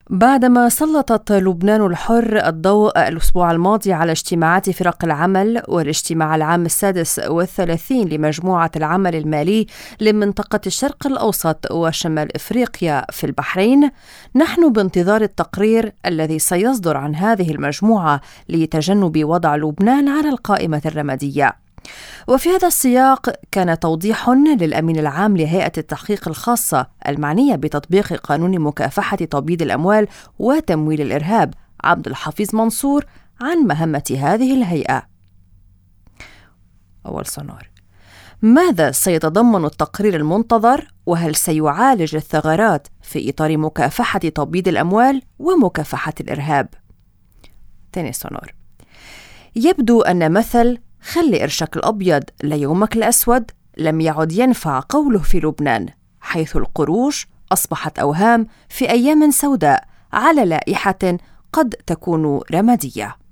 بعدما سلطت لبنان الحر الضوء الأسبوع الماضي على اجتماعات فرق العمل والاجتماع العام 36 لمجموعة العمل المالي لمنطقة الشرق الأوسط وشمال إفريقيا في البحرين، نحن بانتظار التقرير الذي سيصدر عن هذه المجموعة لتجنب وضع لبنان على القائمة الرمادية. وفي هذا السياق كان توضيح للأمين العام لهيئة التحقيق الخاصة المعنية بتطبيق قانون مكافحة تبييض الأموال وتمويل الإرهاب عبد الحفيظ منصور عن مهمة هذه الهيئة. أول سونار: ماذا سيتضمن التقرير المنتظر، وهل سيعالج الثغرات في إطار مكافحة تبييض الأموال ومكافحة الإرهاب؟ ثاني سونار: يبدو أن مثل خلي قرشك الأبيض ليومك الأسود لم يعد ينفع قوله في لبنان، حيث القروش أصبحت أوهام في أيام سوداء على لائحة قد تكون رمادية.